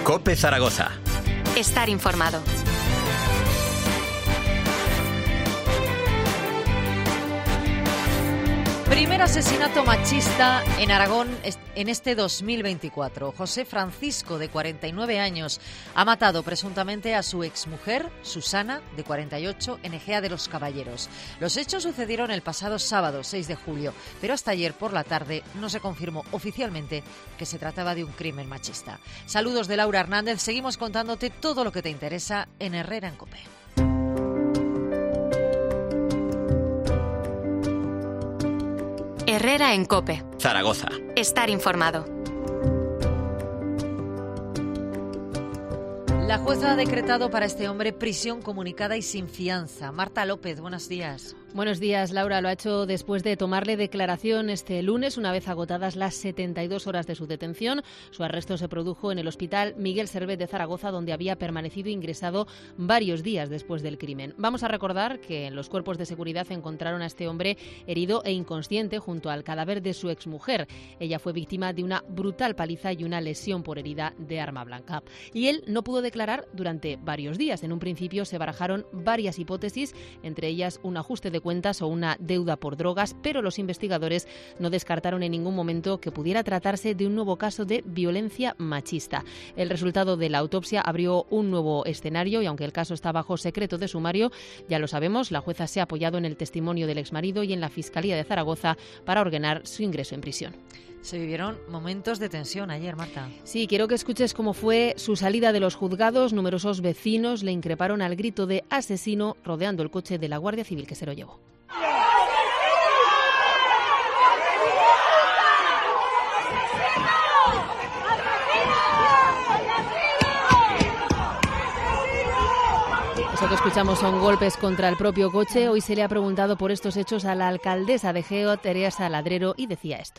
COPE Zaragoza. Estar informado. Primer asesinato machista en Aragón en este 2024. José Francisco, de 49 años, ha matado presuntamente a su exmujer, Susana, de 48, en Ejea de los Caballeros. Los hechos sucedieron el pasado sábado, 6 de julio, pero hasta ayer por la tarde no se confirmó oficialmente que se trataba de un crimen machista. Saludos de Laura Hernández. Seguimos contándote todo lo que te interesa en Herrera en COPE. Herrera en COPE. Zaragoza. Estar informado. La jueza ha decretado para este hombre prisión comunicada y sin fianza. Marta López, buenos días. Buenos días, Laura. Lo ha hecho después de tomarle declaración este lunes, una vez agotadas las 72 horas de su detención. Su arresto se produjo en el Hospital Miguel Servet de Zaragoza, donde había permanecido ingresado varios días después del crimen. Vamos a recordar que en los cuerpos de seguridad encontraron a este hombre herido e inconsciente junto al cadáver de su exmujer. Ella fue víctima de una brutal paliza y una lesión por herida de arma blanca. Y él no pudo declarar durante varios días. En un principio se barajaron varias hipótesis, entre ellas un ajuste de cuentas o una deuda por drogas, pero los investigadores no descartaron en ningún momento que pudiera tratarse de un nuevo caso de violencia machista. El resultado de la autopsia abrió un nuevo escenario y aunque el caso está bajo secreto de sumario, ya lo sabemos, la jueza se ha apoyado en el testimonio del exmarido y en la Fiscalía de Zaragoza para ordenar su ingreso en prisión. Se vivieron momentos de tensión ayer, Marta. Sí, quiero que escuches cómo fue su salida de los juzgados. Numerosos vecinos le increparon al grito de asesino rodeando el coche de la Guardia Civil que se lo llevó. Eso que escuchamos son golpes contra el propio coche. Hoy se le ha preguntado por estos hechos a la alcaldesa de Ejea, Teresa Ladrero, y decía esto.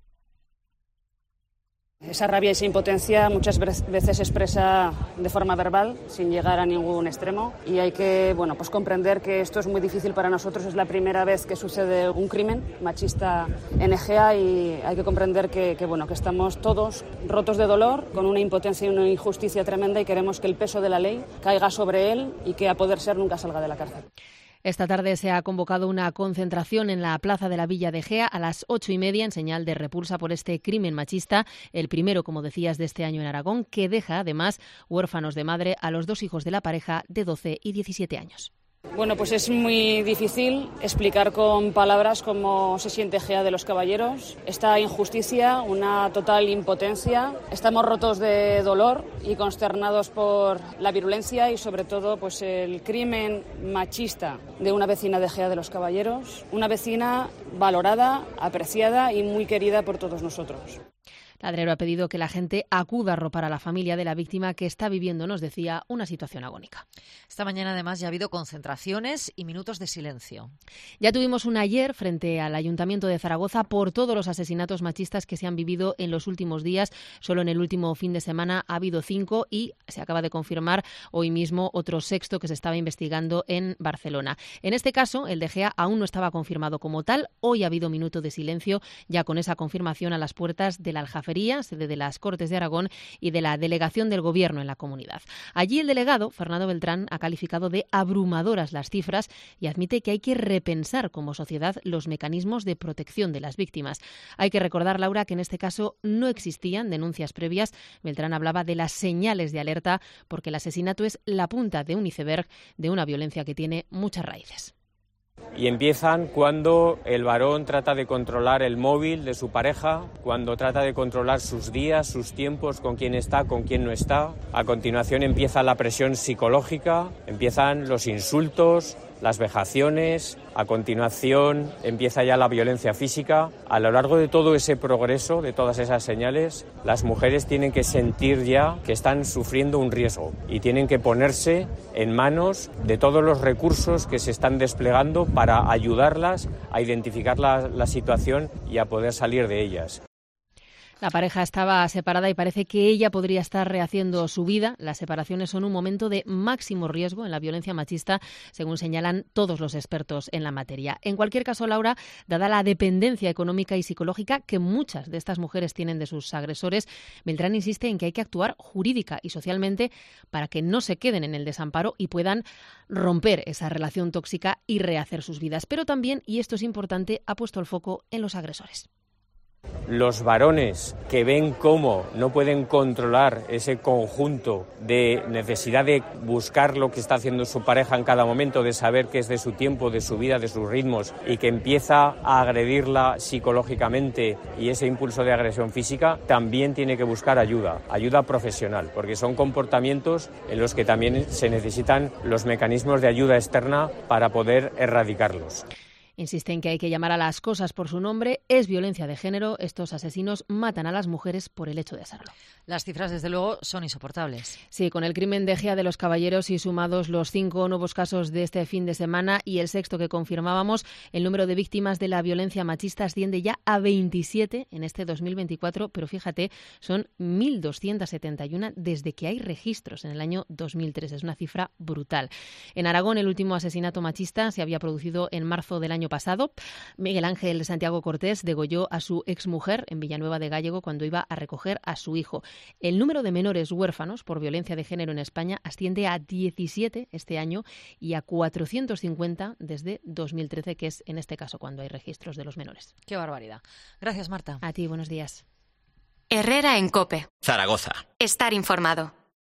Esa rabia y esa impotencia muchas veces se expresa de forma verbal, sin llegar a ningún extremo. Y hay que pues comprender que esto es muy difícil para nosotros. Es la primera vez que sucede un crimen machista en Ejea y hay que comprender que estamos todos rotos de dolor, con una impotencia y una injusticia tremenda y queremos que el peso de la ley caiga sobre él y que a poder ser nunca salga de la cárcel. Esta tarde se ha convocado una concentración en la plaza de la Villa de Ejea a las 8:30 en señal de repulsa por este crimen machista, el primero, como decías, de este año en Aragón, que deja además huérfanos de madre a los dos hijos de la pareja de 12 y 17 años. Pues es muy difícil explicar con palabras cómo se siente Ejea de los Caballeros. Esta injusticia, una total impotencia. Estamos rotos de dolor y consternados por la virulencia y sobre todo el crimen machista de una vecina de Ejea de los Caballeros. Una vecina valorada, apreciada y muy querida por todos nosotros. Ladrero ha pedido que la gente acuda a arropar a la familia de la víctima que está viviendo, nos decía, una situación agónica. Esta mañana además ya ha habido concentraciones y minutos de silencio. Ya tuvimos una ayer frente al Ayuntamiento de Zaragoza por todos los asesinatos machistas que se han vivido en los últimos días. Solo en el último fin de semana ha habido 5 y se acaba de confirmar hoy mismo otro 6º que se estaba investigando en Barcelona. En este caso, el de Ejea aún no estaba confirmado como tal. Hoy ha habido minuto de silencio ya con esa confirmación a las puertas del Aljafería, sede de las Cortes de Aragón y de la delegación del Gobierno en la comunidad. Allí el delegado, Fernando Beltrán, ha calificado de abrumadoras las cifras y admite que hay que repensar como sociedad los mecanismos de protección de las víctimas. Hay que recordar, Laura, que en este caso no existían denuncias previas. Beltrán hablaba de las señales de alerta porque el asesinato es la punta de un iceberg de una violencia que tiene muchas raíces. Y empiezan cuando el varón trata de controlar el móvil de su pareja, cuando trata de controlar sus días, sus tiempos, con quién está, con quién no está. A continuación empieza la presión psicológica, empiezan los insultos, las vejaciones, a continuación empieza ya la violencia física. A lo largo de todo ese progreso, de todas esas señales, las mujeres tienen que sentir ya que están sufriendo un riesgo y tienen que ponerse en manos de todos los recursos que se están desplegando para ayudarlas a identificar la situación y a poder salir de ellas. La pareja estaba separada y parece que ella podría estar rehaciendo su vida. Las separaciones son un momento de máximo riesgo en la violencia machista, según señalan todos los expertos en la materia. En cualquier caso, Laura, dada la dependencia económica y psicológica que muchas de estas mujeres tienen de sus agresores, Beltrán insiste en que hay que actuar jurídica y socialmente para que no se queden en el desamparo y puedan romper esa relación tóxica y rehacer sus vidas. Pero también, y esto es importante, ha puesto el foco en los agresores. Los varones que ven cómo no pueden controlar ese conjunto de necesidad de buscar lo que está haciendo su pareja en cada momento, de saber qué es de su tiempo, de su vida, de sus ritmos, y que empieza a agredirla psicológicamente y ese impulso de agresión física, también tiene que buscar ayuda profesional, porque son comportamientos en los que también se necesitan los mecanismos de ayuda externa para poder erradicarlos. Insiste en que hay que llamar a las cosas por su nombre. Es violencia de género. Estos asesinos matan a las mujeres por el hecho de serlo. Las cifras, desde luego, son insoportables. Sí, con el crimen de Ejea de los Caballeros y sumados los 5 nuevos casos de este fin de semana y el 6º que confirmábamos, el número de víctimas de la violencia machista asciende ya a 27 en este 2024, pero fíjate, son 1.271 desde que hay registros en el año 2003. Es una cifra brutal. En Aragón, el último asesinato machista se había producido en marzo del año pasado. Miguel Ángel Santiago Cortés degolló a su exmujer en Villanueva de Gállego cuando iba a recoger a su hijo. El número de menores huérfanos por violencia de género en España asciende a 17 este año y a 450 desde 2013, que es en este caso cuando hay registros de los menores. ¡Qué barbaridad! Gracias, Marta. A ti, buenos días. Herrera en COPE. Zaragoza. Estar informado.